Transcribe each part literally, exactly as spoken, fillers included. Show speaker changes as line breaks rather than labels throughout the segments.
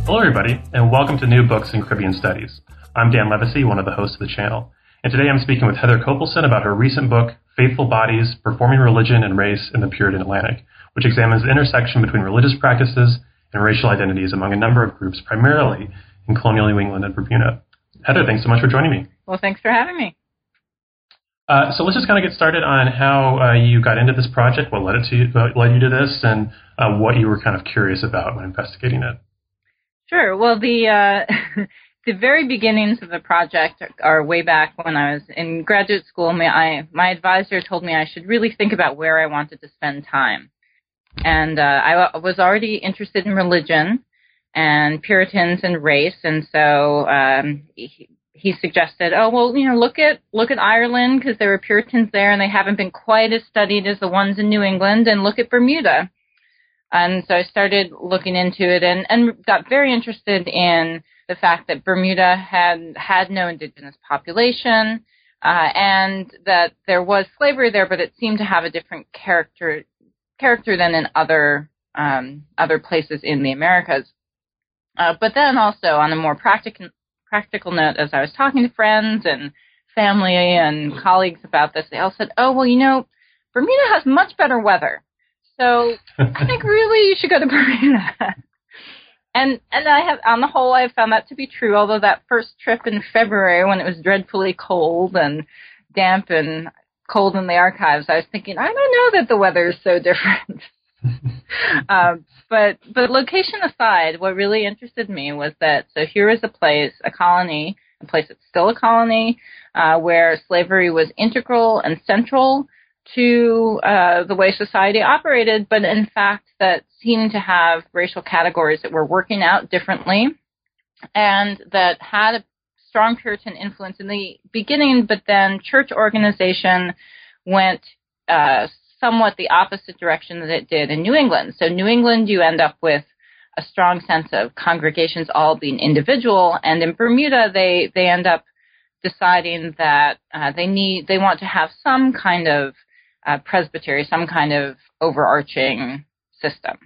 Hello, everybody, and welcome to New Books in Caribbean Studies. I'm Dan Levacy, one of the hosts of the channel, and today I'm speaking with Heather Copelson about her recent book, Faithful Bodies, Performing Religion and Race in the Puritan Atlantic, which examines the intersection between religious practices and racial identities among a number of groups, primarily in colonial New England and Bermuda. Heather, thanks so much for joining me.
Well, thanks for having me.
Uh, so let's just kind of get started on how uh, you got into this project, what led it to uh, led you to this, and uh, what you were kind of curious about when investigating it.
Sure. Well, the uh, the very beginnings of the project are way back when I was in graduate school. My, I, my advisor told me I should really think about where I wanted to spend time. And uh, I was already interested in religion and Puritans and race, and so um, he, he suggested, oh, well, you know, look at look at Ireland, because there were Puritans there and they haven't been quite as studied as the ones in New England, and look at Bermuda. And so I started looking into it and, and got very interested in the fact that Bermuda had had no indigenous population, uh, and that there was slavery there, but it seemed to have a different character character than in other um, other places in the Americas. Uh, but then also on a more practical practical note, as I was talking to friends and family and colleagues about this, they all said, "Oh, well, you know, Bermuda has much better weather. So I think really you should go to Bermuda." and and I have, on the whole, I have found that to be true. Although that first trip in February, when it was dreadfully cold and damp and cold in the archives, I was thinking, I don't know that the weather is so different. uh, but but location aside, what really interested me was that so here is a place, a colony, a place that's still a colony, uh, where slavery was integral and central to uh, the way society operated, but in fact that seemed to have racial categories that were working out differently, and that had a strong Puritan influence in the beginning, but then church organization went uh, somewhat the opposite direction that it did in New England. So New England, you end up with a strong sense of congregations all being individual, and in Bermuda, they, they end up deciding that uh, they need they want to have some kind of Uh, presbytery, some kind of overarching system.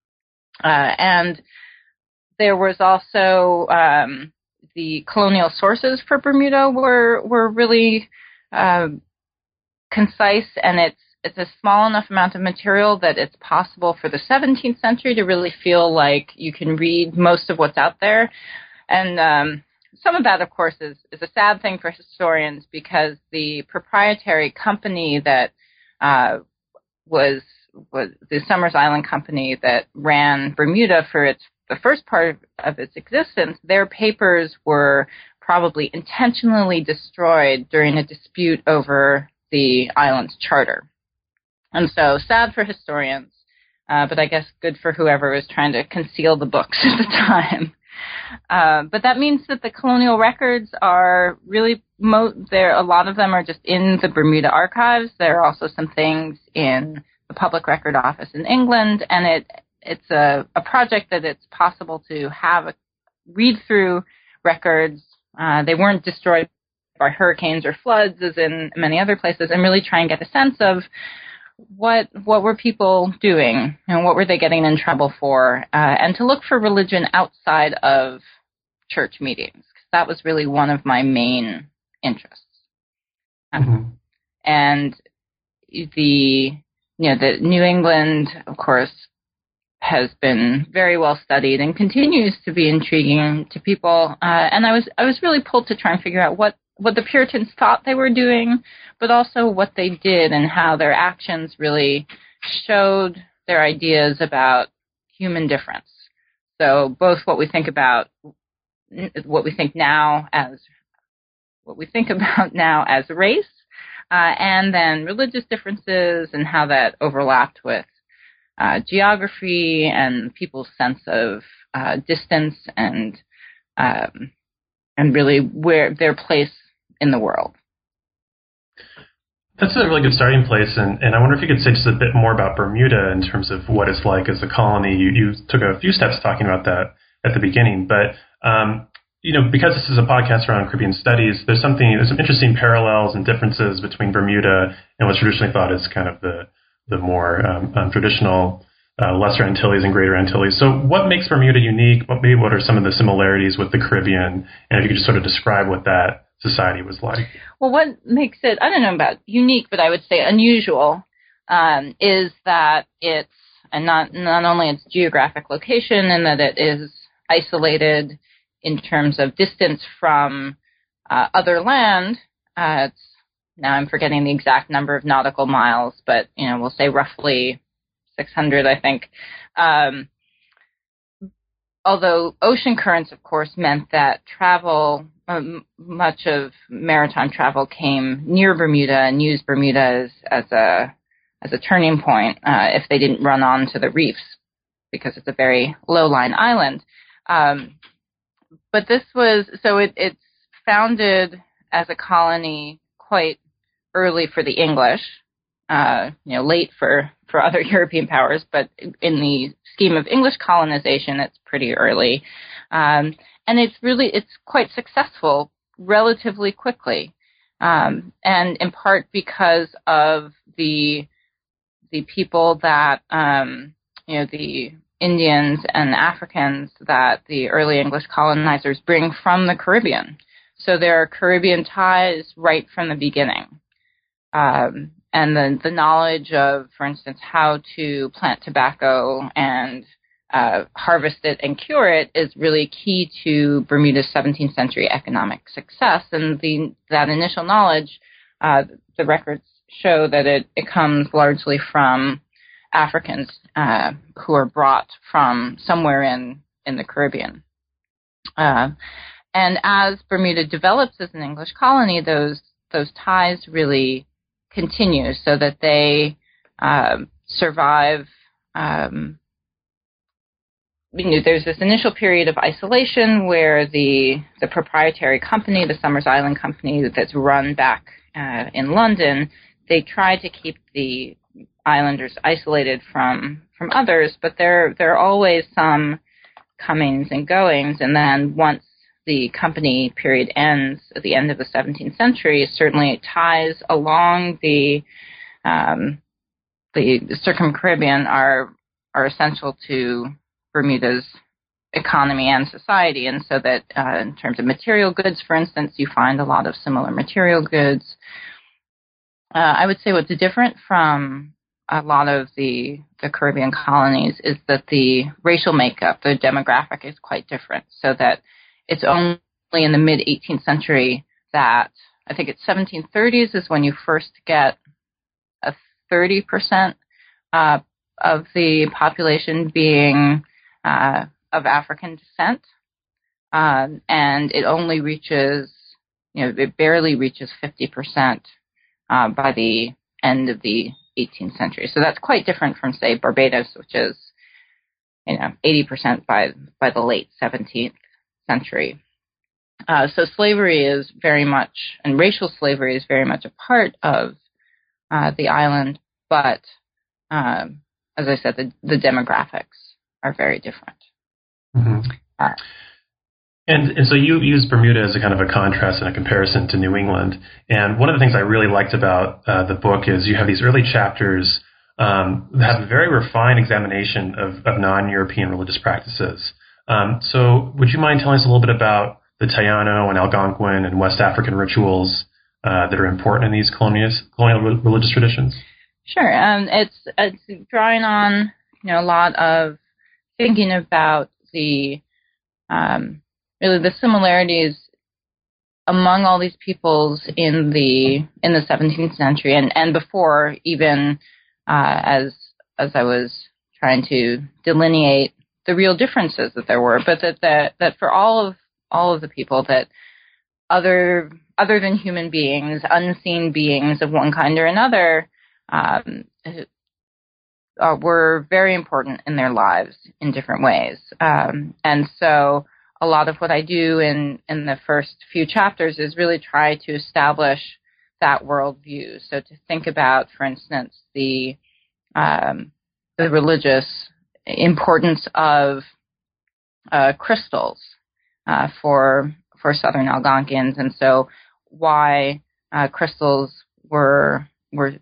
Uh, and there was also um, the colonial sources for Bermuda were were really uh, concise, and it's it's a small enough amount of material that it's possible for the seventeenth century to really feel like you can read most of what's out there. And um, some of that, of course, is, is a sad thing for historians, because the proprietary company that Uh, was was the Summers Island Company that ran Bermuda for its the first part of its existence. Their papers were probably intentionally destroyed during a dispute over the island's charter. And so sad for historians, uh, but I guess good for whoever was trying to conceal the books at the time. Uh, but that means that the colonial records are really, mo- there. a lot of them are just in the Bermuda archives. There are also some things in the Public Record Office in England, and it it's a, a project that it's possible to have a read-through records. Uh, they weren't destroyed by hurricanes or floods, as in many other places, and really try and get a sense of what what were people doing and what were they getting in trouble for, uh, and to look for religion outside of church meetings, because that was really one of my main interests. Mm-hmm. Um, and the you know the New England, of course, has been very well studied and continues to be intriguing to people. Uh, and I was I was really pulled to try and figure out what. what the Puritans thought they were doing, but also what they did and how their actions really showed their ideas about human difference. So both what we think about, what we think now as, what we think about now as race, uh, and then religious differences and how that overlapped with uh, geography and people's sense of uh, distance and um, and really where their place in the world.
That's a really good starting place, and, and I wonder if you could say just a bit more about Bermuda in terms of what it's like as a colony. You, you took a few steps talking about that at the beginning, but um, you know, because this is a podcast around Caribbean studies, there's something, there's some interesting parallels and differences between Bermuda and what's traditionally thought as kind of the the more um, um, traditional uh, Lesser Antilles and Greater Antilles. So what makes Bermuda unique? What, maybe what are some of the similarities with the Caribbean? And if you could just sort of describe what that society was like.
Well, what makes it, I don't know about unique, but I would say unusual, um, is that it's, and not, not only its geographic location and that it is isolated in terms of distance from uh, other land. Uh, it's, now I'm forgetting the exact number of nautical miles, but, you know, we'll say roughly six hundred, I think. Um, although ocean currents, of course, meant that travel, um, much of maritime travel came near Bermuda and used Bermuda as, as a as a turning point uh, if they didn't run onto the reefs, because it's a very low-lying island. Um, but this was, so it, it's founded as a colony quite early for the English, uh, you know, late for, for other European powers, but in the scheme of English colonization, it's pretty early. Um, and it's really, it's quite successful relatively quickly. Um, and in part because of the the people that, um, you know, the Indians and Africans that the early English colonizers bring from the Caribbean. So there are Caribbean ties right from the beginning. Um, and the, the knowledge of, for instance, how to plant tobacco and uh, harvest it and cure it is really key to Bermuda's seventeenth century economic success. And the, that initial knowledge, uh, the records show that it, it comes largely from Africans uh, who are brought from somewhere in, in the Caribbean. Uh, and as Bermuda develops as an English colony, those those ties really continue so that they uh, survive. Um, you know, there's this initial period of isolation where the the proprietary company, the Somers Island Company, that's run back uh, in London, they try to keep the islanders isolated from from others, but there there are always some comings and goings. And then once the company period ends at the end of the seventeenth century, certainly ties along the um, the circum-Caribbean are are essential to Bermuda's economy and society. And so that uh, in terms of material goods, for instance, you find a lot of similar material goods. Uh, I would say what's different from a lot of the, the Caribbean colonies is that the racial makeup, the demographic is quite different. So that it's only in the mid-eighteenth century that, I think it's seventeen thirties is when you first get a thirty percent uh, of the population being uh, of African descent. Um, and it only reaches, you know, it barely reaches fifty percent Uh, by the end of the eighteenth century. So that's quite different from, say, Barbados, which is, you know, eighty percent by, by the late seventeenth century. Uh, so slavery is very much, and racial slavery is very much a part of uh, the island, but um, as I said, the, the demographics are very different.
Mm-hmm. Uh, And, and so you use Bermuda as a kind of a contrast and a comparison to New England. And one of the things I really liked about uh, the book is you have these early chapters um, that have a very refined examination of, of non-European religious practices. Um, so would you mind telling us a little bit about the Taino and Algonquin and West African rituals uh, that are important in these colonial, colonial religious traditions?
Sure. Um, it's, it's drawing on, you know, a lot of thinking about the um, really the similarities among all these peoples in the in the seventeenth century and, and before, even uh, as as I was trying to delineate the real differences that there were, but that that, that for all of all of the people, that other other than human beings, unseen beings of one kind or another, um, uh, were very important in their lives in different ways, um, and so. A lot of what I do in, in the first few chapters is really try to establish that worldview. So to think about, for instance, the um, the religious importance of uh, crystals uh, for for Southern Algonquins, and so why uh, crystals were were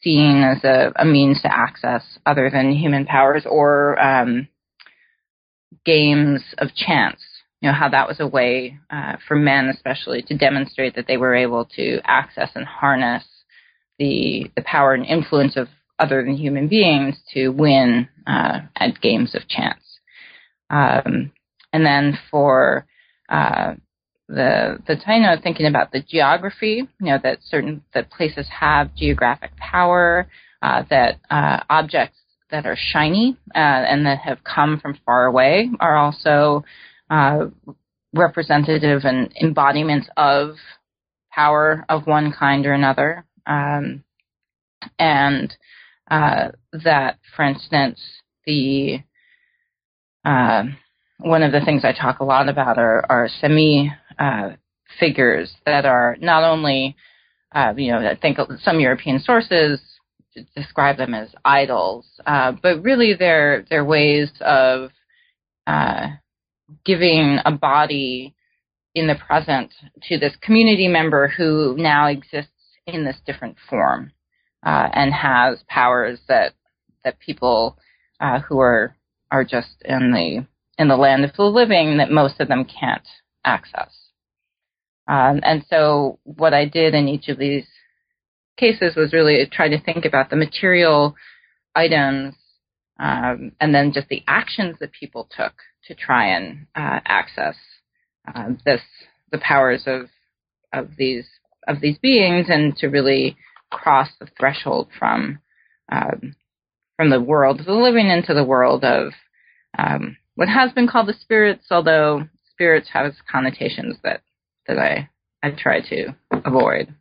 seen as a, a means to access other than human powers, or um, games of chance. You know, how that was a way uh, for men especially to demonstrate that they were able to access and harness the the power and influence of other than human beings to win uh, at games of chance. Um, and then for uh, the the Taino, thinking about the geography, you know, that certain that places have geographic power, uh, that uh, objects that are shiny uh, and that have come from far away are also uh, representative and embodiments of power of one kind or another. Um, and uh, that, for instance, the uh, one of the things I talk a lot about are, are semi uh, figures that are not only, uh, you know, I think some European sources describe them as idols, uh, but really they're they're ways of uh, giving a body in the present to this community member who now exists in this different form uh, and has powers that that people uh, who are are just in the in the land of the living that most of them can't access. Um, and so what I did in each of these cases was really try to think about the material items um, and then just the actions that people took to try and uh, access uh, this the powers of of these of these beings, and to really cross the threshold from um, from the world of the living into the world of um, what has been called the spirits, although spirits has connotations that that I I try to avoid.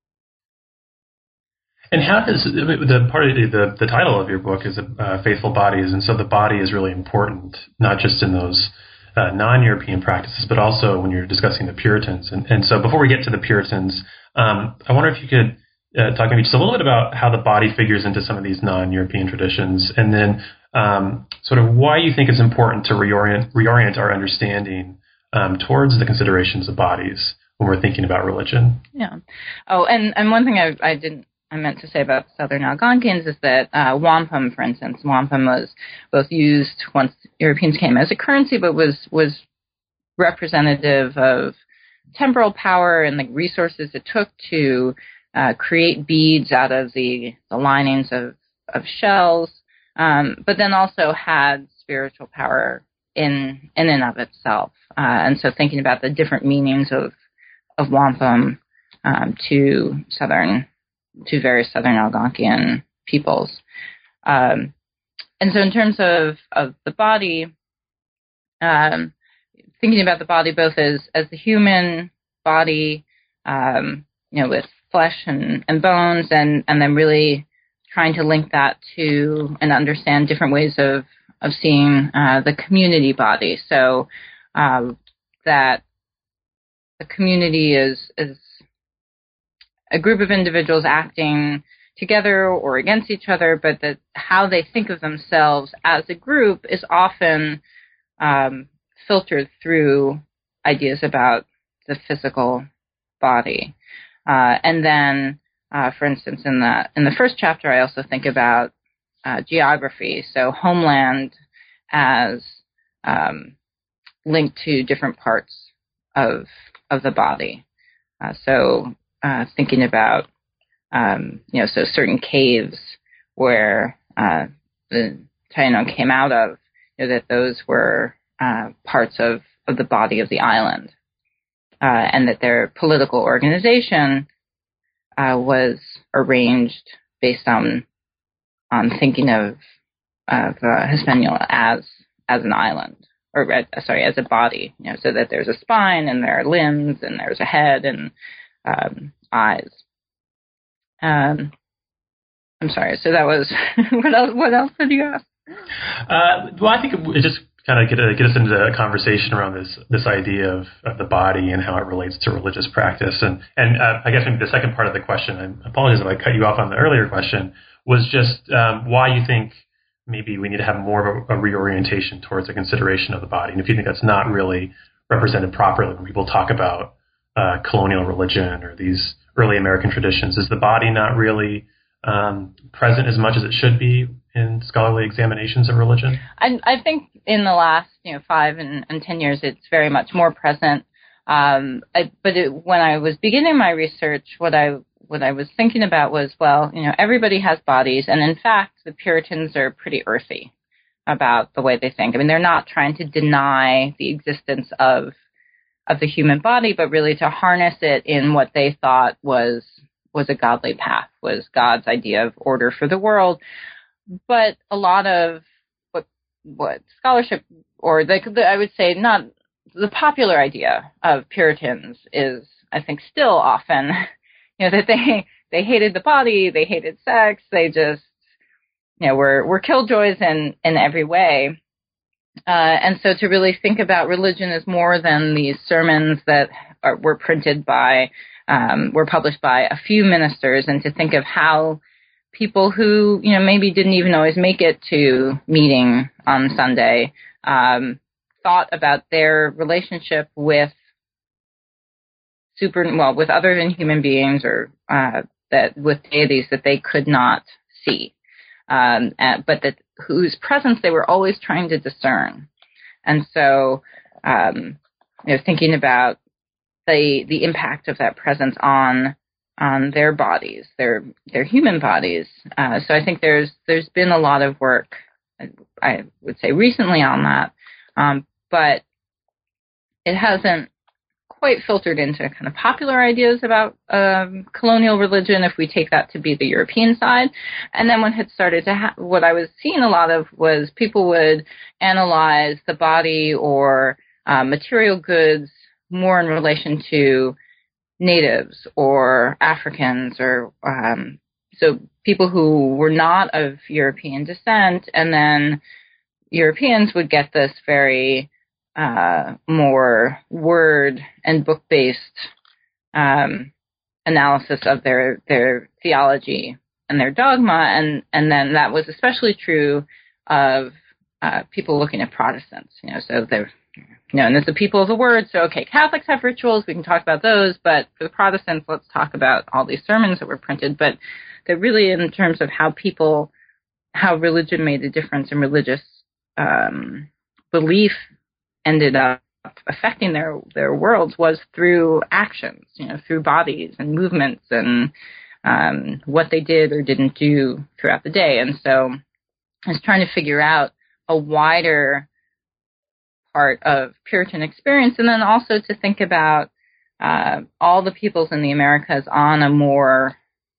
And how does the part of the the title of your book is uh, Faithful Bodies, and so the body is really important, not just in those uh, non-European practices, but also when you're discussing the Puritans. And, and so before we get to the Puritans, um, I wonder if you could uh, talk to me just a little bit about how the body figures into some of these non-European traditions, and then um, sort of why you think it's important to reorient reorient our understanding um, towards the considerations of bodies when we're thinking about religion.
Yeah. Oh, and, and one thing I, I didn't I meant to say about Southern Algonquins is that uh, wampum, for instance, wampum was both used once Europeans came as a currency, but was was representative of temporal power and the resources it took to uh, create beads out of the, the linings of, of shells, um, but then also had spiritual power in in and of itself. Uh, and so thinking about the different meanings of, of wampum um, to Southern to various Southern Algonquian peoples. Um, and so in terms of, of the body, um, thinking about the body both as, as the human body, um, you know, with flesh and, and bones, and, and then really trying to link that to and understand different ways of, of seeing uh, the community body. So uh, that the community is is a group of individuals acting together or against each other, but that how they think of themselves as a group is often um, filtered through ideas about the physical body. Uh, and then, uh, for instance, in the in the first chapter, I also think about uh, geography, so homeland as um, linked to different parts of of the body. Uh, so. Uh, thinking about, um, you know, so certain caves where uh, the Taino came out of, you know, that those were uh, parts of, of the body of the island, uh, and that their political organization uh, was arranged based on on thinking of of uh, Hispaniola as as an island, or uh, sorry, as a body, you know, so that there's a spine and there are limbs and there's a head and Um, eyes. Um, I'm sorry. So that was what else? What else did you ask?
Uh, well, I think it just kind of get, a, get us into a conversation around this this idea of, of the body and how it relates to religious practice. And and uh, I guess maybe the second part of the question, I apologize if I cut you off on the earlier question, was just um, why you think maybe we need to have more of a, a reorientation towards a consideration of the body, and if you think that's not really represented properly when people talk about Uh, colonial religion or these early American traditions. Is the body not really um, present as much as it should be in scholarly examinations of religion?
I, I think in the last, you know, five and, and ten years, it's very much more present. Um, I, but it, when I was beginning my research, what I what I was thinking about was, well, you know, everybody has bodies, and in fact, the Puritans are pretty earthy about the way they think. I mean, they're not trying to deny the existence of of the human body, but really to harness it in what they thought was was a godly path, was God's idea of order for the world. But a lot of what what scholarship, or the, the I would say not the popular idea of Puritans is, I think, still often, you know, that they they hated the body, they hated sex, they just, you know, were were killjoys in in every way. Uh, and so to really think about religion as more than these sermons that are, were printed by, um, were published by a few ministers, and to think of how people who, you know, maybe didn't even always make it to meeting on Sunday, um, thought about their relationship with super, well, with other than human beings, or uh, that with deities that they could not see, um, but that whose presence they were always trying to discern. And so, um, you know, thinking about the the impact of that presence on on their bodies, their their human bodies. Uh, so I think there's there's been a lot of work, I would say, recently on that, um, but it hasn't quite filtered into kind of popular ideas about um, colonial religion, if we take that to be the European side. And then when it started to ha- what I was seeing a lot of was people would analyze the body or uh, material goods more in relation to natives or Africans, or um, so people who were not of European descent, and then Europeans would get this very Uh, more word and book-based um, analysis of their their theology and their dogma, and and then that was especially true of uh, people looking at Protestants. You know, so they're, you know, and it's the people of the Word. So okay, Catholics have rituals; we can talk about those. But for the Protestants, let's talk about all these sermons that were printed. But that really, in terms of how people, how religion made a difference in religious um, belief, ended up affecting their, their worlds, was through actions, you know, through bodies and movements and um, what they did or didn't do throughout the day. And so I was trying to figure out a wider part of Puritan experience, and then also to think about uh, all the peoples in the Americas on a more,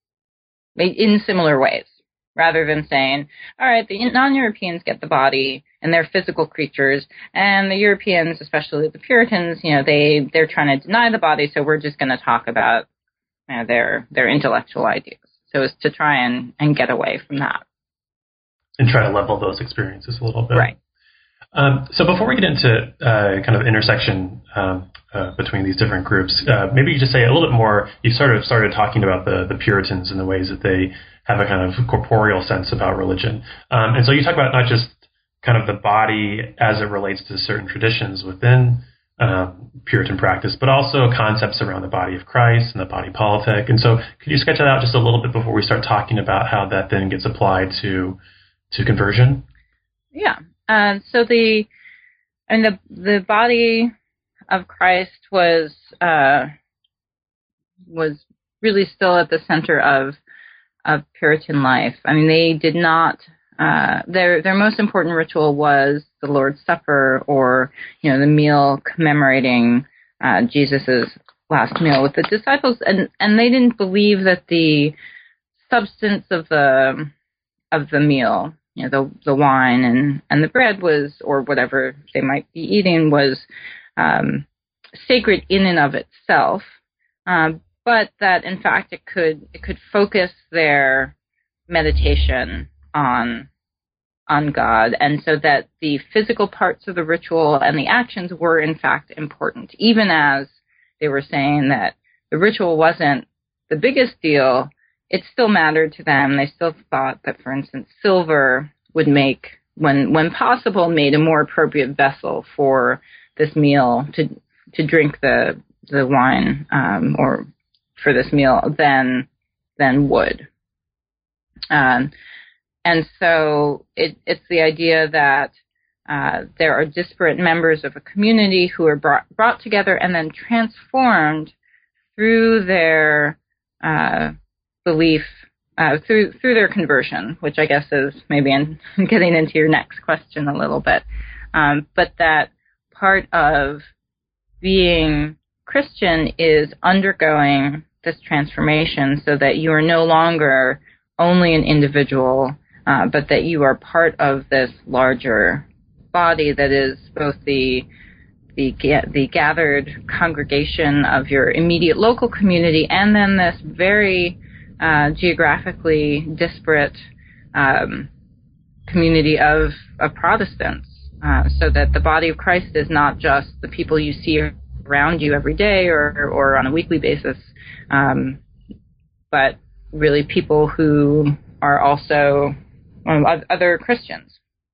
in similar ways, rather than saying, all right, the non-Europeans get the body and they're physical creatures, and the Europeans, especially the Puritans, you know, they, they're trying to deny the body, so we're just going to talk about, you know, their their intellectual ideas. So it's to try and, and get away from that.
And try to level those experiences a little bit.
Right.
Um, so before we get into uh, kind of intersection um, uh, between these different groups, uh, maybe you just say a little bit more. You sort of started talking about the, the Puritans and the ways that they have a kind of corporeal sense about religion. Um, and so you talk about not just kind of the body as it relates to certain traditions within um, Puritan practice, but also concepts around the body of Christ and the body politic. And so could you sketch that out just a little bit before we start talking about how that then gets applied to to conversion?
Yeah. Uh, so the and the the body of Christ was uh, was really still at the center of of Puritan life. I mean, they did not. Uh, their their most important ritual was the Lord's Supper, or, you know, the meal commemorating uh, Jesus's last meal with the disciples, and and they didn't believe that the substance of the of the meal, you know, the the wine and, and the bread was, or whatever they might be eating, was um, sacred in and of itself, um, but that in fact it could it could focus their meditation on on God, and so that the physical parts of the ritual and the actions were in fact important, even as they were saying that the ritual wasn't the biggest deal. It still mattered to them. They still thought that, for instance, silver would make, when when possible, made a more appropriate vessel for this meal to to drink the the wine um, or for this meal than than wood. Um, and so it, it's the idea that uh, there are disparate members of a community who are brought, brought together and then transformed through their uh, belief, uh, through through their conversion, which I guess is maybe in getting into your next question a little bit. Um, but that part of being Christian is undergoing this transformation so that you are no longer only an individual, uh, but that you are part of this larger body that is both the the the gathered congregation of your immediate local community and then this very uh, geographically disparate um, community of, of Protestants, uh, so that the body of Christ is not just the people you see around you every day or, or on a weekly basis, um, but really people who are also um, other Christians.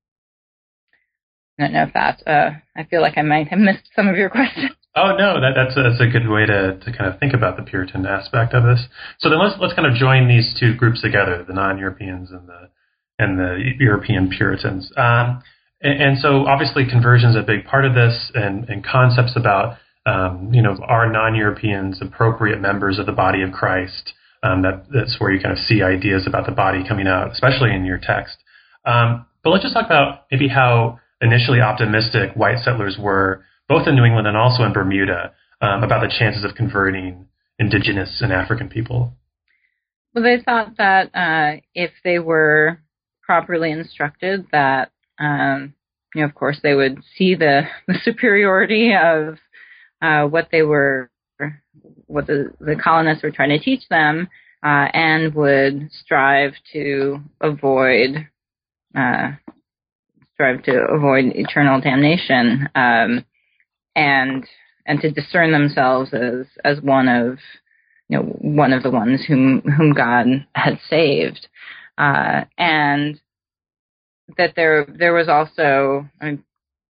I don't know if that, uh, I feel like I might have missed some of your questions.
Oh, no, that, that's, a, that's a good way to, to kind of think about the Puritan aspect of this. So then let's let's kind of join these two groups together, the non-Europeans and the and the European Puritans. Um, and, and so obviously conversion is a big part of this, and, and concepts about, um, you know, are non-Europeans appropriate members of the body of Christ? Um, that, that's where you kind of see ideas about the body coming out, especially in your text. Um, but let's just talk about maybe how initially optimistic white settlers were, both in New England and also in Bermuda, um, about the chances of converting indigenous and African people.
Well, they thought that uh, if they were properly instructed, that, um, you know, of course, they would see the, the superiority of uh, what they were, what the, the colonists were trying to teach them, uh, and would strive to avoid uh, strive to avoid eternal damnation, um, and and to discern themselves as as one of you know one of the ones whom whom God had saved, uh, and that there there was also I mean,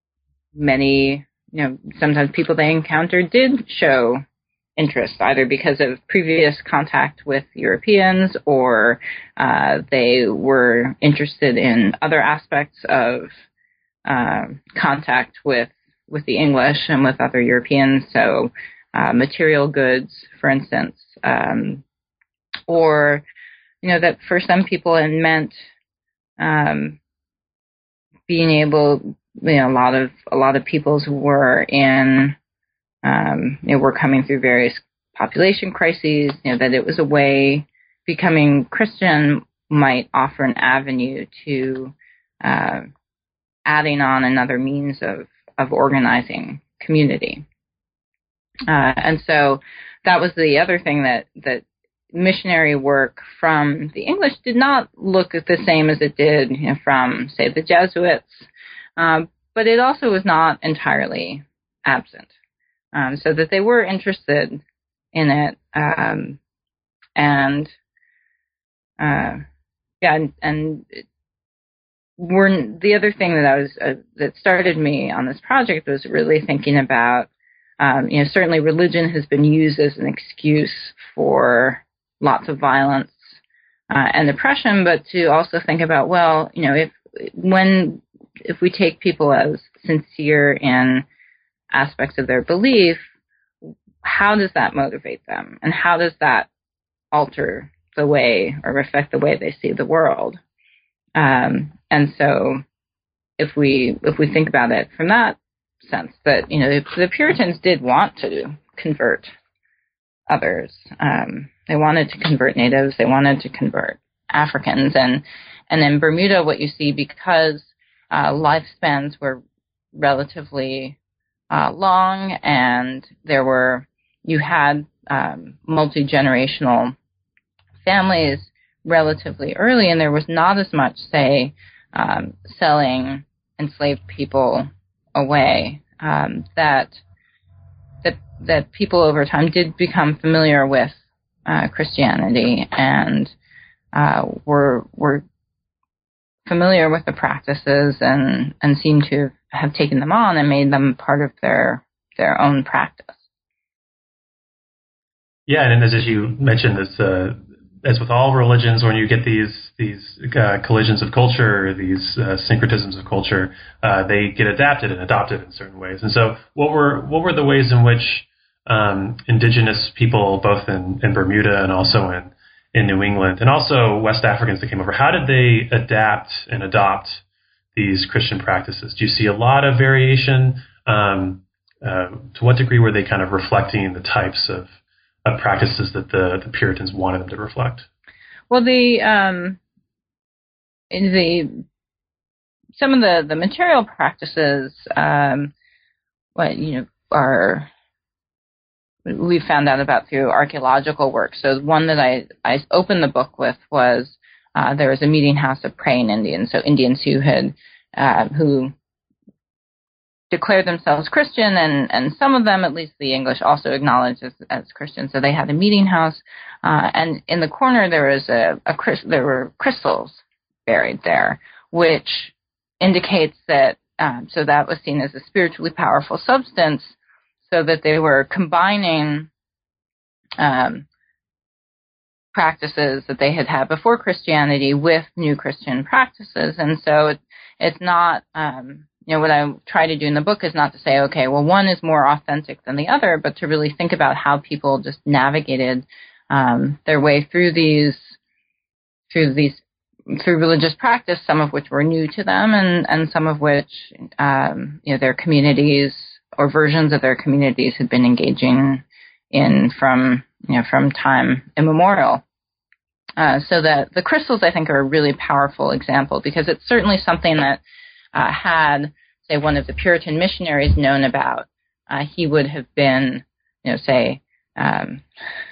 many you know sometimes people they encountered did show interest, either because of previous contact with Europeans or uh, they were interested in other aspects of uh, contact with, with the English and with other Europeans, so uh, material goods, for instance, um, or, you know, that for some people it meant um, being able, you know, a lot of, a lot of peoples were in Um, you know, we're coming through various population crises, you know, that it was a way, becoming Christian might offer an avenue to uh, adding on another means of, of organizing community. Uh, and so that was the other thing that, that missionary work from the English did not look the same as it did, you know, from, say, the Jesuits, um, but it also was not entirely absent. Um, so that they were interested in it, um, and uh, yeah, and, and we're, the other thing that I was uh, that started me on this project was really thinking about, um, you know, certainly religion has been used as an excuse for lots of violence uh, and oppression, but to also think about, well, you know, if when if we take people as sincere in aspects of their belief, how does that motivate them? And how does that alter the way or affect the way they see the world? Um, and so if we if we think about it from that sense, that, you know, the, the Puritans did want to convert others. Um, they wanted to convert natives. They wanted to convert Africans. And, and in Bermuda, what you see, because uh, lifespans were relatively Uh, long, and there were, you had um, multi-generational families relatively early, and there was not as much, say, um, selling enslaved people away, um, that, that that people over time did become familiar with uh, Christianity and uh, were were familiar with the practices and, and seemed to have taken them on and made them part of their their own practice.
Yeah, and as you mentioned, this uh, as with all religions, when you get these these uh, collisions of culture, these uh, syncretisms of culture, uh, they get adapted and adopted in certain ways. And so, what were what were the ways in which um, indigenous people, both in, in Bermuda and also in in New England, and also West Africans that came over, how did they adapt and adopt these Christian practices? Do you see a lot of variation? Um, uh, to what degree were they kind of reflecting the types of of practices that the, the Puritans wanted them to reflect?
Well, the um, in the some of the, the material practices, um, what you know, are we found out about through archaeological work. So one that I I opened the book with was uh, there was a meeting house of praying Indians, so Indians who had uh, who declared themselves Christian, and, and some of them, at least the English, also acknowledged as, as Christians. So they had a meeting house, uh, and in the corner there was a, a there were crystals buried there, which indicates that um, so that was seen as a spiritually powerful substance, so that they were combining um, practices that they had had before Christianity with new Christian practices, and so it, it's not. Um, You know, what I try to do in the book is not to say, okay, well, one is more authentic than the other, but to really think about how people just navigated um, their way through these, through these, through religious practice, some of which were new to them, and, and some of which, um, you know, their communities or versions of their communities had been engaging in from, you know, from time immemorial. Uh, so that the crystals, I think, are a really powerful example, because it's certainly something that Uh, had, say, one of the Puritan missionaries known about, uh, he would have been, you know, say, um,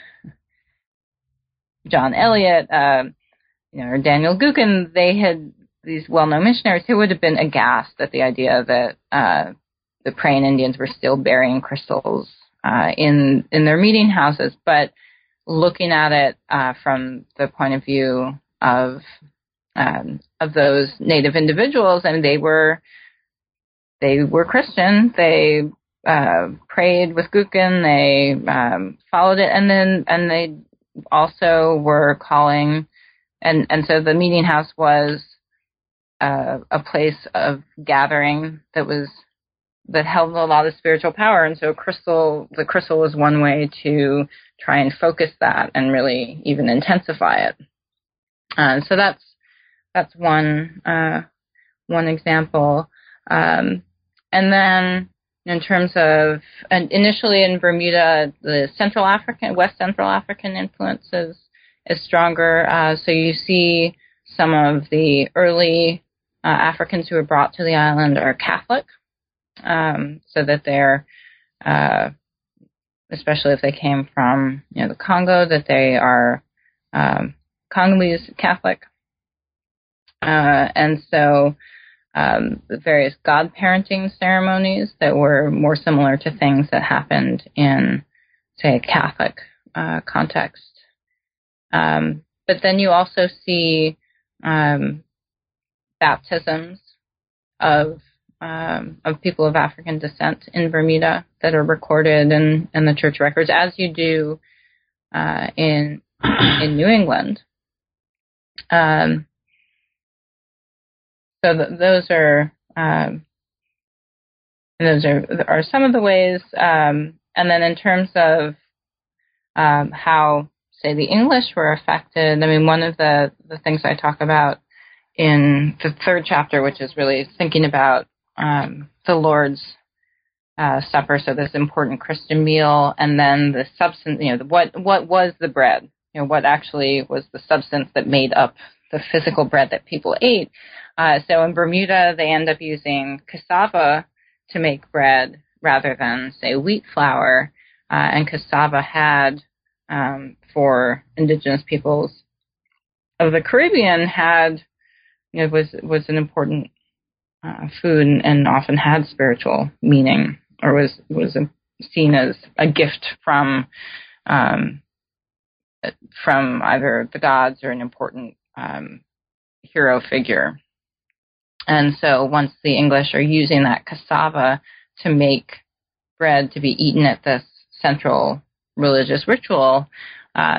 John Eliot, uh, you know, or Daniel Gookin. They had these well-known missionaries who would have been aghast at the idea that uh, the praying Indians were still burying crystals uh, in in their meeting houses. But looking at it uh, from the point of view of Um, of those Native individuals, and they were they were Christian. They uh, prayed with Gookin. They um, followed it, and then and they also were calling, and and so the meeting house was uh, a place of gathering that was that held a lot of spiritual power, and so crystal the crystal was one way to try and focus that and really even intensify it. Uh, so that's. That's one uh, one example, um, and then in terms of and initially in Bermuda, the Central African, West Central African influence is, is stronger. Uh, so you see some of the early uh, Africans who were brought to the island are Catholic, um, so that they're uh, especially if they came from you know the Congo, that they are um, Congolese Catholic. Uh, and so um, the various god-parenting ceremonies that were more similar to things that happened in, say, a Catholic uh, context. Um, but then you also see um, baptisms of um, of people of African descent in Bermuda that are recorded in, in the church records, as you do uh, in in New England. Um, So th- those are um, those are are some of the ways. Um, and then in terms of um, how, say, the English were affected, I mean, one of the, the things I talk about in the third chapter, which is really thinking about um, the Lord's uh, Supper, so this important Christian meal, and then the substance, you know, the, what what was the bread? You know, what actually was the substance that made up the physical bread that people ate? Uh, so in Bermuda, they end up using cassava to make bread rather than, say, wheat flour. Uh, and cassava had, um, for indigenous peoples of the Caribbean, had, you know, was was an important uh, food and, and often had spiritual meaning, or was was a, seen as a gift from um, from either the gods or an important um, hero figure. And so once the English are using that cassava to make bread to be eaten at this central religious ritual, um,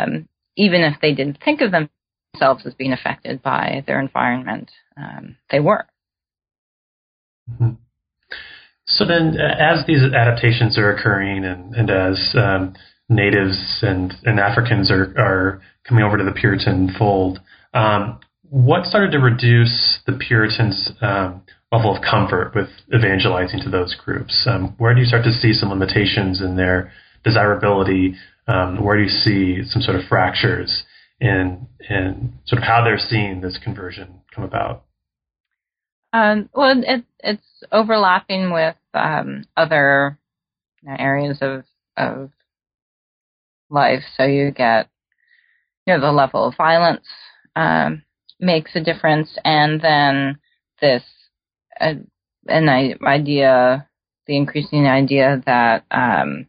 even if they didn't think of themselves as being affected by their environment, um, they were.
Mm-hmm. So then, as these adaptations are occurring, and, and as um, natives and, and Africans are, are coming over to the Puritan fold, um, what started to reduce the Puritans' um, level of comfort with evangelizing to those groups? Um, where do you start to see some limitations in their desirability? Um, where do you see some sort of fractures in in sort of how they're seeing this conversion come about?
Um, well, it, it's overlapping with um, other you know, areas of of life. So you get, you know, the level of violence um, makes a difference, and then this uh, an idea, the increasing idea that um,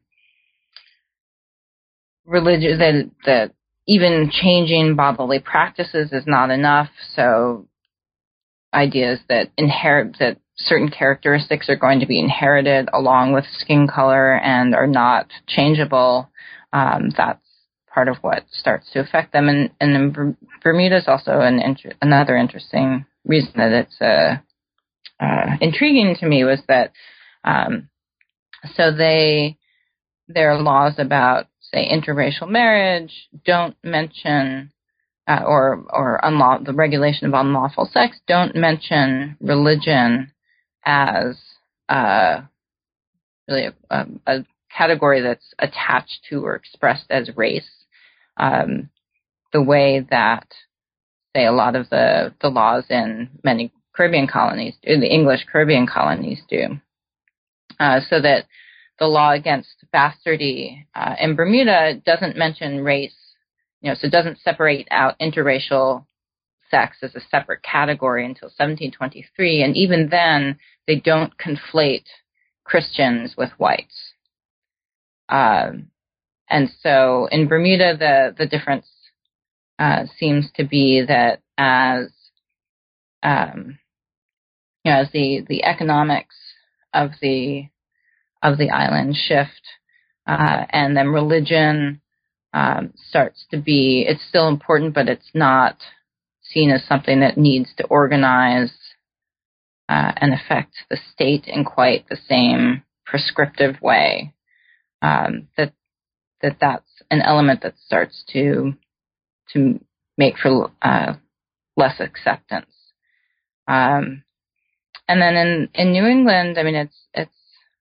religion that that even changing bodily practices is not enough. So ideas that inherit that certain characteristics are going to be inherited along with skin color and are not changeable. Um, that's part of what starts to affect them. And, and in Bermuda is also an inter- another interesting reason that it's uh, uh, intriguing to me was that um, so they their laws about, say, interracial marriage don't mention Uh, or or unlaw- the regulation of unlawful sex don't mention religion as uh, really a, a, a category that's attached to or expressed as race, um, the way that, say, a lot of the, the laws in many Caribbean colonies, in the English Caribbean colonies do. Uh, so that the law against bastardy uh, in Bermuda doesn't mention race. You know, so it doesn't separate out interracial sex as a separate category until seventeen twenty-three, and even then, they don't conflate Christians with whites. Um, and so, in Bermuda, the the difference uh, seems to be that as um, you know, as the the economics of the of the island shift, uh, and then religion Um, starts to be, it's still important, but it's not seen as something that needs to organize uh, and affect the state in quite the same prescriptive way. Um, that that that's an element that starts to to make for uh, less acceptance. Um, and then in, in New England, I mean, it's it's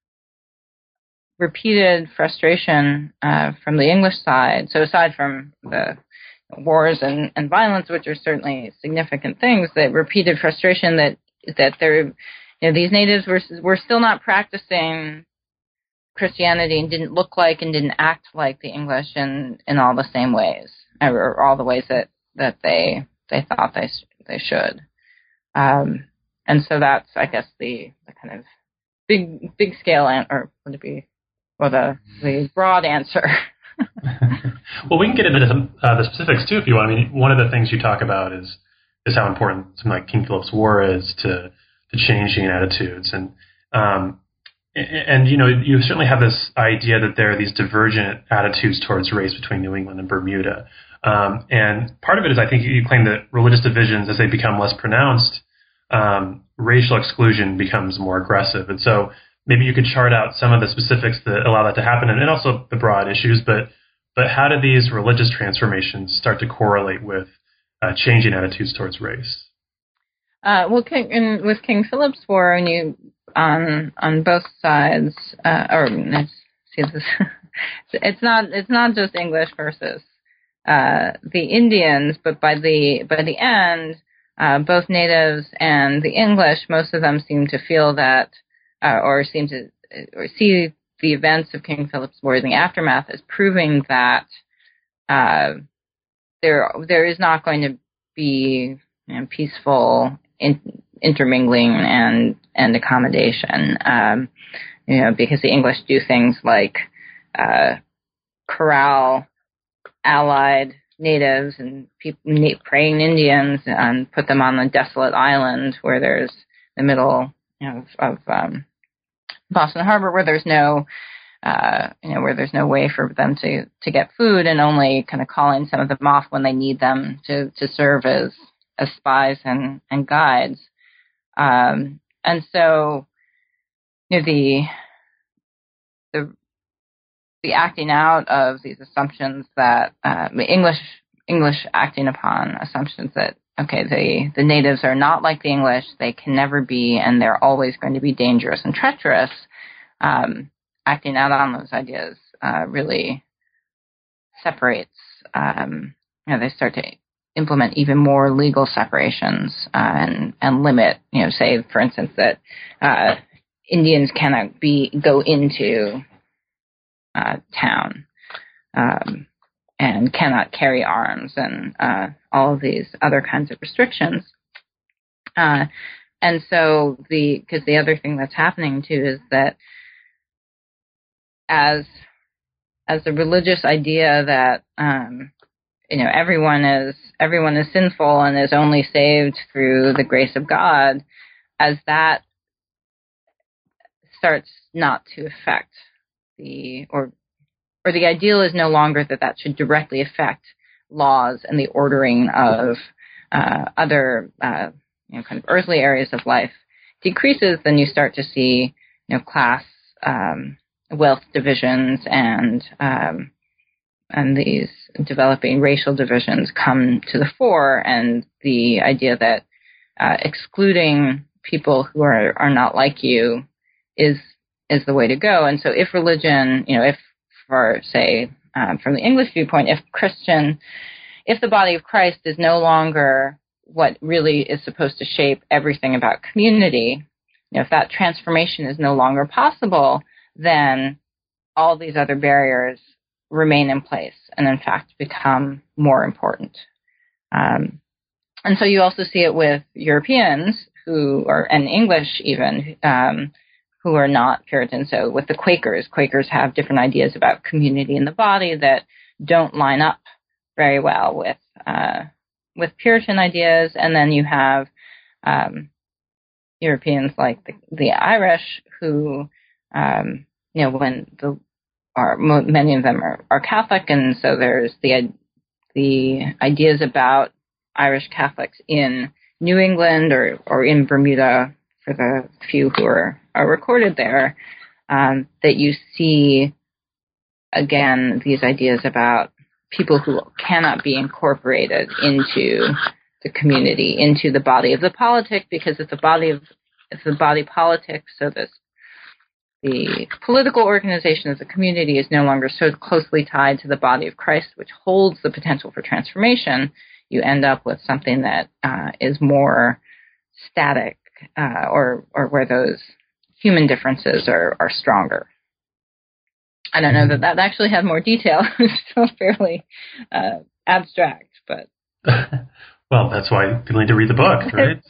repeated frustration uh, from the English side. So aside from the wars and, and violence, which are certainly significant things, that repeated frustration that that they're, you know, these natives were were still not practicing Christianity and didn't look like and didn't act like the English in, in all the same ways, or all the ways that, that they they thought they they should. Um, and so that's, I guess, the, the kind of big big scale an- or would it be well the the broad answer.
Well, we can get into some, uh, the specifics too if you want. I mean, one of the things you talk about is is how important something like King Philip's War is to to changing attitudes, and um, and, and you know, you certainly have this idea that there are these divergent attitudes towards race between New England and Bermuda, um, and part of it is, I think, you claim that religious divisions, as they become less pronounced, um, racial exclusion becomes more aggressive, and so maybe you could chart out some of the specifics that allow that to happen, and, and also the broad issues, but. But how do these religious transformations start to correlate with uh, changing attitudes towards race?
Uh, well, King, in, with King Philip's War, and you on on both sides, uh, or let's see this, it's not it's not just English versus uh, the Indians, but by the by the end, uh, both natives and the English, most of them seem to feel that, uh, or seem to or see the events of King Philip's War in the aftermath as proving that uh, there there is not going to be, you know, peaceful in, intermingling and and accommodation. Um, you know, because the English do things like uh, corral allied natives and people, praying Indians, and put them on a desolate island where there's the middle, you know, of, of um, Boston Harbor, where there's no uh, you know, where there's no way for them to, to get food, and only kind of calling some of them off when they need them to, to serve as, as spies and, and guides. Um, and so, you know, the, the, the acting out of these assumptions that, uh, English, English acting upon assumptions that, okay, the, the natives are not like the English, they can never be, and they're always going to be dangerous and treacherous. Um, acting out on those ideas, uh, really separates, um, you know, they start to implement even more legal separations, uh, and, and limit, you know, say, for instance, that, uh, Indians cannot be, go into, uh, town, um, and cannot carry arms, and, uh, all of these other kinds of restrictions. Uh, and so the, because the other thing that's happening too is that as, as the religious idea that, um, you know, everyone is, everyone is sinful and is only saved through the grace of God, as that starts not to affect the, or, or the ideal is no longer that that should directly affect laws and the ordering of, uh, other, uh, you know, kind of earthly areas of life decreases, then you start to see, you know, class, um, wealth divisions and, um, and these developing racial divisions come to the fore, and the idea that uh, excluding people who are, are not like you is is the way to go. And so if religion, you know, if for, say, um, from the English viewpoint, if Christian, if the body of Christ is no longer what really is supposed to shape everything about community, you know, if that transformation is no longer possible, then all these other barriers remain in place and, in fact, become more important. Um, and so you also see it with Europeans who are, and English even, um, who are not Puritan. So with the Quakers, Quakers have different ideas about community in the body that don't line up very well with uh, with Puritan ideas. And then you have um, Europeans like the, the Irish who, um, you know, when the are many of them are, are Catholic, and so there's the the ideas about Irish Catholics in New England or, or in Bermuda, for the few who are, are recorded there, um, that you see, again, these ideas about people who cannot be incorporated into the community, into the body of the politic, because if the body of if the body politic, so this the political organization of the community is no longer so closely tied to the body of Christ, which holds the potential for transformation, you end up with something that uh, is more static, uh, or or where those human differences are, are stronger. I don't know that that actually had more detail. It's still fairly uh, abstract, but
well, that's why people need to read the book, right?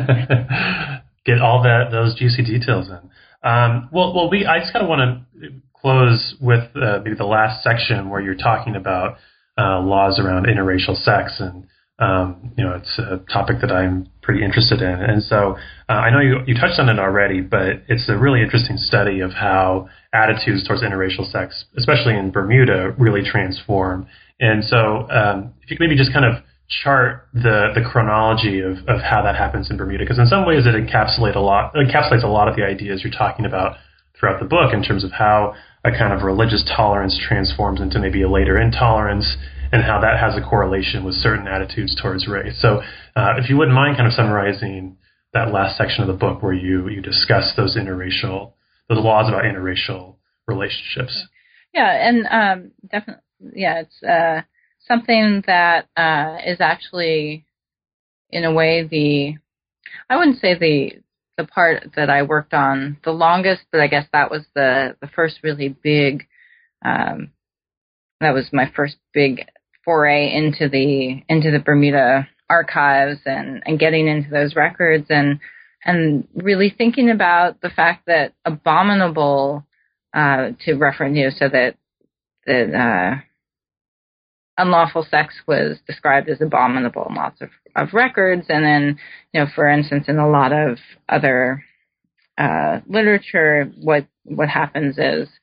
Get all that those juicy details in. Um, well, well, we I just kind of want to close with uh, maybe the last section where you're talking about uh, laws around interracial sex, and um, you know, it's a topic that I'm pretty interested in. And so uh, I know you you touched on it already, but it's a really interesting study of how attitudes towards interracial sex, especially in Bermuda, really transform. And so um, if you could maybe just kind of chart the the chronology of, of how that happens in Bermuda, because in some ways it encapsulates a lot encapsulates a lot of the ideas you're talking about throughout the book in terms of how a kind of religious tolerance transforms into maybe a later intolerance, and how that has a correlation with certain attitudes towards race. So uh, if you wouldn't mind kind of summarizing that last section of the book where you you discuss those interracial those laws about interracial relationships.
Yeah, and um, definitely, yeah, it's uh, something that uh, is actually, in a way, the, I wouldn't say the the part that I worked on the longest, but I guess that was the, the first really big, um, that was my first big foray into the into the Bermuda archives and, and getting into those records and and really thinking about the fact that abominable, uh, to reference, you know, so that that uh, unlawful sex was described as abominable in lots of, of records. And then, you know, for instance, in a lot of other uh, literature, what what happens is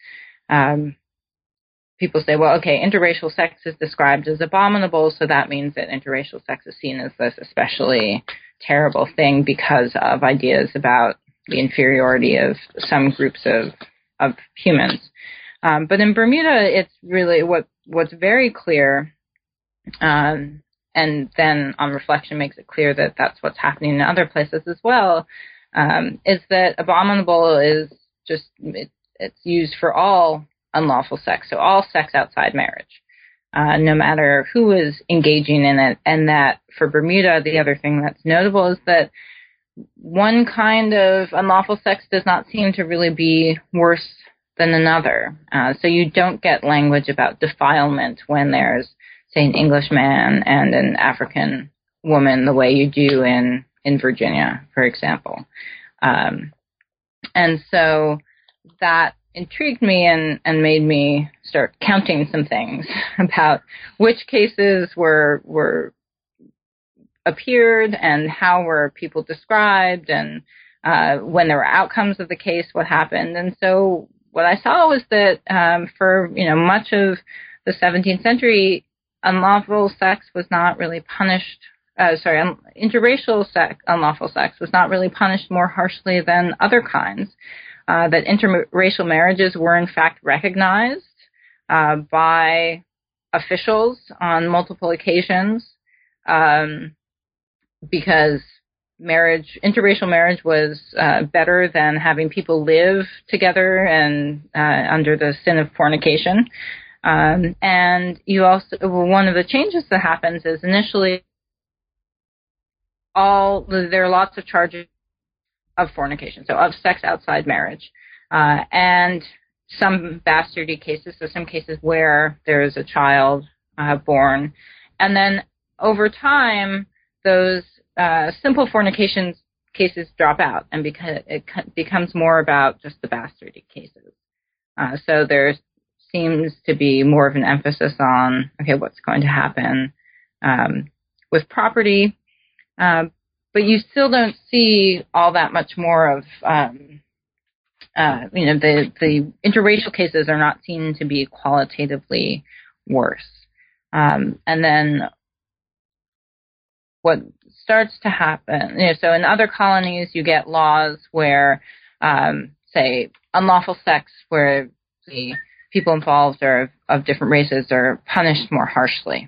um, people say, well, okay, interracial sex is described as abominable, so that means that interracial sex is seen as this especially terrible thing because of ideas about the inferiority of some groups of of humans. Um, but in Bermuda, it's really what what's very clear, um, and then on reflection makes it clear that that's what's happening in other places as well, um, is that abominable is just, it, it's used for all unlawful sex, so all sex outside marriage, uh, no matter who is engaging in it. And that for Bermuda, the other thing that's notable is that one kind of unlawful sex does not seem to really be worse than another. Uh, so you don't get language about defilement when there's, say, an English man and an African woman the way you do in, in Virginia, for example. Um, and so that intrigued me and, and made me start counting some things about which cases were were appeared and how were people described, and uh, when there were outcomes of the case, what happened. And so what I saw was that um, for you know much of the seventeenth century, unlawful sex was not really punished. Uh, sorry, un- interracial sex, unlawful sex was not really punished more harshly than other kinds. Uh, that interracial marriages were in fact recognized uh, by officials on multiple occasions. Um, because marriage, interracial marriage was uh, better than having people live together and uh, under the sin of fornication. Um, and you also, one of the changes that happens is initially all, there are lots of charges of fornication, so of sex outside marriage, uh, and some bastardy cases, so some cases where there is a child uh, born. And then over time, those uh, simple fornication cases drop out, and beca- it becomes more about just the bastardy cases. Uh, so there seems to be more of an emphasis on, okay, what's going to happen um, with property, uh, but you still don't see all that much more of, um, uh, you know, the, the interracial cases are not seen to be qualitatively worse. Um, and then what starts to happen, you know, so in other colonies, you get laws where, um, say, unlawful sex, where the people involved are of, of different races are punished more harshly.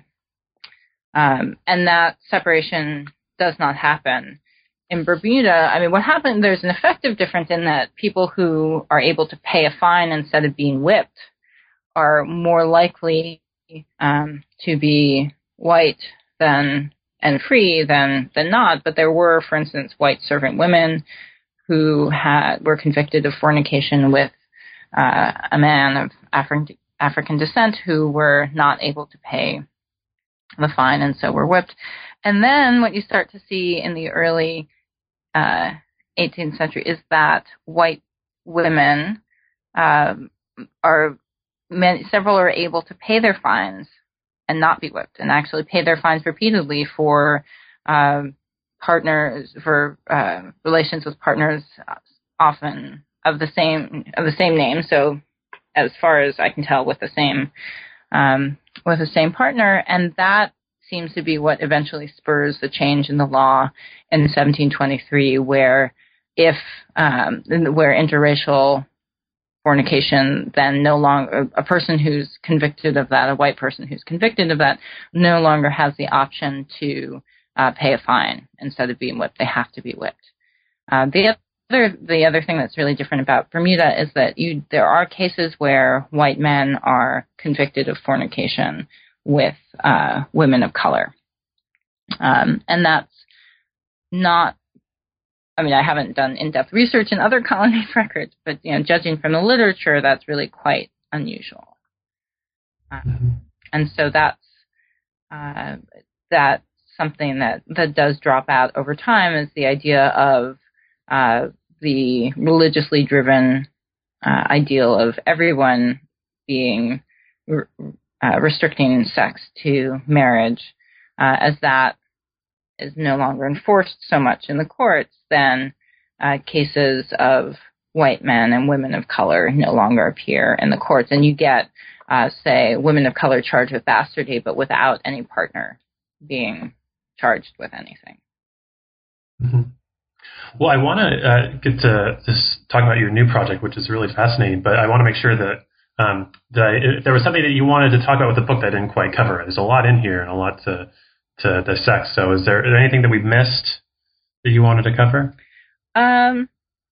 Um, and that separation does not happen in Bermuda. I mean, what happened, there's an effective difference in that people who are able to pay a fine instead of being whipped are more likely um, to be white than and free than than not. But there were, for instance, white servant women who had were convicted of fornication with uh, a man of Afri- African descent who were not able to pay the fine and so were whipped. And then what you start to see in the early uh, eighteenth century is that white women uh, are many, several are able to pay their fines and not be whipped, and actually pay their fines repeatedly for uh, partners for uh, relations with partners often of the same of the same name. So, as far as I can tell, with the same um, with the same partner, and that seems to be what eventually spurs the change in the law in seventeen twenty-three, where if um, where interracial fornication, then no longer a person who's convicted of that, a white person who's convicted of that, no longer has the option to uh, pay a fine instead of being whipped. They have to be whipped. Uh, the other the other thing that's really different about Bermuda is that you there are cases where white men are convicted of fornication with uh, women of color, um, and that's not. I mean, I haven't done in-depth research in other colonies' records, but you know, judging from the literature, that's really quite unusual. Um, and so that's uh, that's something that, that does drop out over time, is the idea of uh, the religiously driven uh, ideal of everyone being uh, restricting sex to marriage, uh, as that is no longer enforced so much in the courts, then uh, cases of white men and women of color no longer appear in the courts, and you get, uh, say, women of color charged with bastardy, but without any partner being charged with anything.
Mm-hmm. Well, I want to uh, get to this talking about your new project, which is really fascinating, but I want to make sure that, um, that I, if there was something that you wanted to talk about with the book that I didn't quite cover. There's a lot in here and a lot to to dissect. So is there, is there anything that we've missed that you wanted to cover?
Um,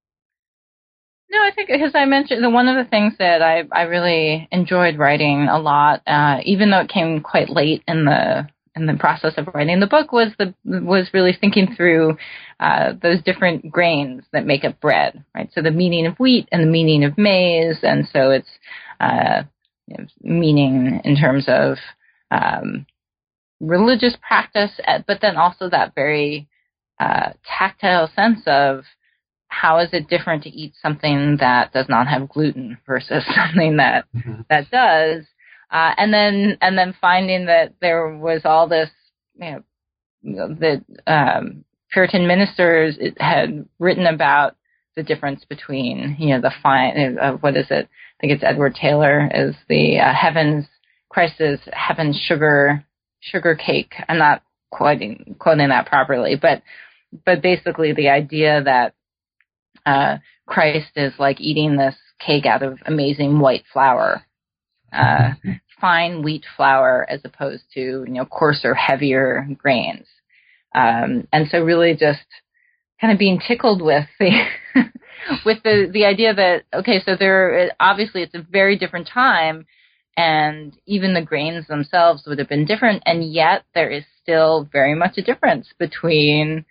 no, I think, as I mentioned, the, one of the things that I, I really enjoyed writing a lot, uh, even though it came quite late in the in the process of writing the book, was the was really thinking through uh, those different grains that make up bread, right? So the meaning of wheat and the meaning of maize, and so it's uh, you know, meaning in terms of um, religious practice, but then also that very uh, tactile sense of how is it different to eat something that does not have gluten versus something that mm-hmm. that does. Uh, and then, and then finding that there was all this, you know, that um, Puritan ministers had written about the difference between, you know, the fine, uh, what is it? I think it's Edward Taylor is the uh, heavens, Christ's heaven's sugar, sugar cake. I'm not quoting quoting that properly, but but basically the idea that uh, Christ is like eating this cake out of amazing white flour. Uh, fine wheat flour as opposed to, you know, coarser, heavier grains. Um, and so really just kind of being tickled with the, with the, the idea that, okay, so there, obviously it's a very different time and even the grains themselves would have been different. And yet there is still very much a difference between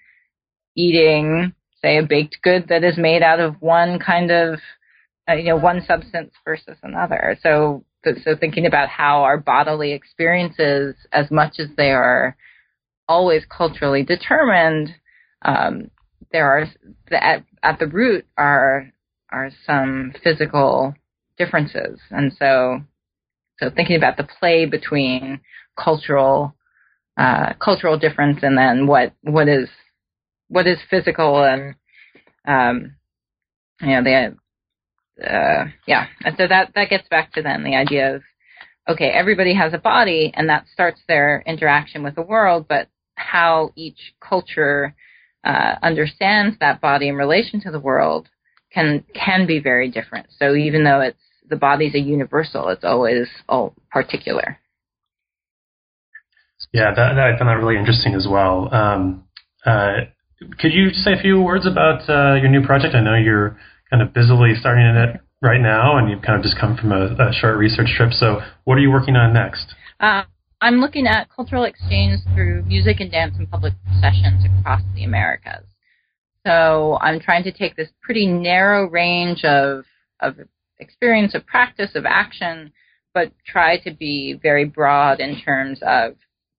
eating, say, a baked good that is made out of one kind of, uh, you know, one substance versus another. So, So thinking about how our bodily experiences, as much as they are always culturally determined, um, there are at, at the root are are some physical differences, and so so thinking about the play between cultural uh, cultural difference and then what what is what is physical and um, you know the Uh, yeah, and so that, that gets back to then the idea of, okay, everybody has a body, and that starts their interaction with the world, but how each culture uh, understands that body in relation to the world can can be very different. So even though it's the body's a universal, it's always all particular.
Yeah, that, that I found that really interesting as well. Um, uh, could you say a few words about uh, your new project? I know you're kind of busily starting in it right now, and you've kind of just come from a, a short research trip. So what are you working on next?
Uh, I'm looking at cultural exchange through music and dance and public sessions across the Americas. So I'm trying to take this pretty narrow range of, of experience, of practice, of action, but try to be very broad in terms of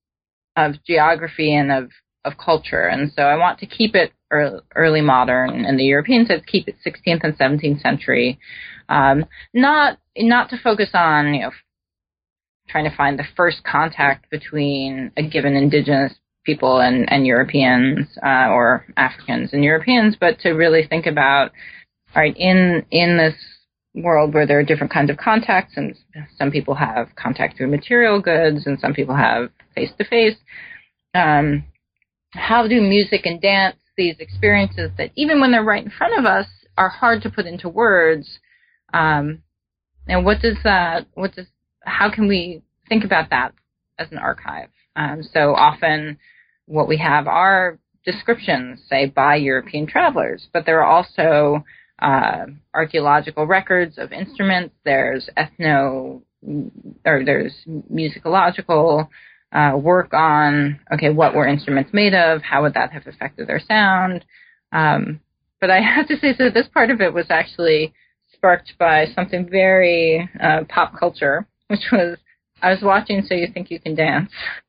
of geography and of, of culture. And so I want to keep it early modern, and the Europeans said keep it sixteenth and seventeenth century, um, not not to focus on, you know, trying to find the first contact between a given indigenous people and, and Europeans uh, or Africans and Europeans, but to really think about, all right, in in this world where there are different kinds of contacts, and some people have contact through material goods and some people have face-to-face, um, how do music and dance, these experiences that even when they're right in front of us are hard to put into words. Um, and what does that, what does, how can we think about that as an archive? Um, so often what we have are descriptions, say, by European travelers, but there are also uh, archaeological records of instruments. There's ethno, or there's musicological Uh, work on, okay, what were instruments made of? How would that have affected their sound? Um, but I have to say, so this part of it was actually sparked by something very uh, pop culture, which was, I was watching So You Think You Can Dance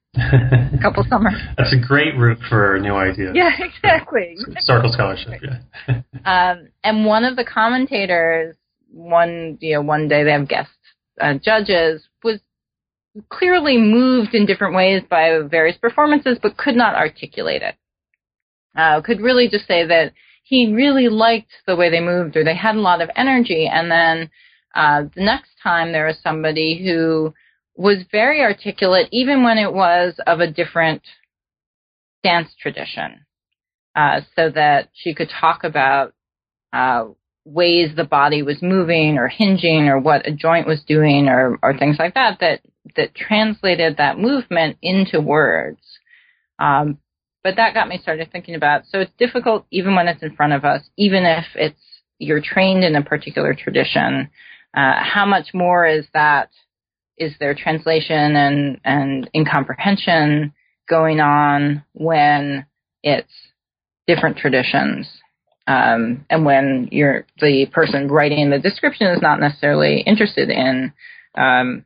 a couple summers.
That's a great route for new ideas.
Yeah, exactly.
Historical scholarship, yeah.
um, and one of the commentators, one, you know, one day they have guest uh, judges, was clearly moved in different ways by various performances, but could not articulate it. Uh, could really just say that he really liked the way they moved, or they had a lot of energy. And then uh, the next time there was somebody who was very articulate, even when it was of a different dance tradition, uh, so that she could talk about uh, ways the body was moving or hinging or what a joint was doing or, or things like that, that, that translated that movement into words. Um, but that got me started thinking about, so it's difficult even when it's in front of us, even if it's you're trained in a particular tradition, uh, how much more is that, is there translation and, and incomprehension going on when it's different traditions? Um, and when you're the person writing the description is not necessarily interested in um,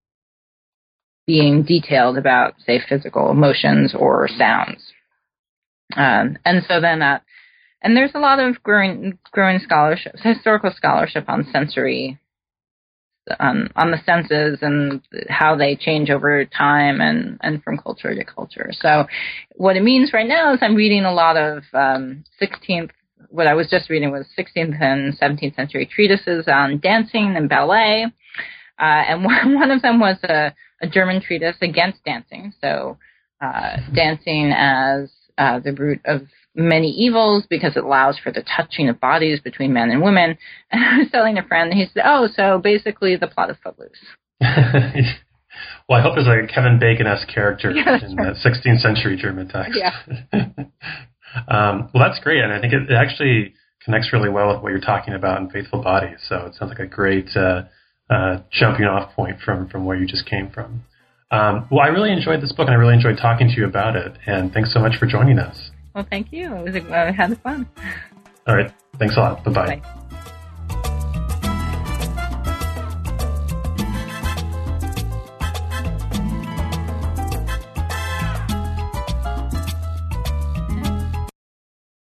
being detailed about, say, physical emotions or sounds. Um, and so then that, and there's a lot of growing, growing scholarship, historical scholarship on sensory, um, on the senses and how they change over time and, and from culture to culture. So what it means right now is I'm reading a lot of um, sixteenth, what I was just reading was sixteenth and seventeenth century treatises on dancing and ballet. Uh, and one, one of them was a, a German treatise against dancing. So uh, dancing as uh, the root of many evils because it allows for the touching of bodies between men and women. And I was telling a friend, and he said, oh, so basically the plot of Footloose.
Well, I hope there's like a Kevin Bacon-esque character yeah, in
right.
the sixteenth century German text.
Yeah.
um, well, that's great. And I think it, it actually connects really well with what you're talking about in Faithful Bodies. So it sounds like a great uh, uh, jumping off point from, from where you just came from. Um, well, I really enjoyed this book, and I really enjoyed talking to you about it. And thanks so much for joining us.
Well, thank you. It was, I had fun.
All right. Thanks a lot. Bye-bye.
Bye.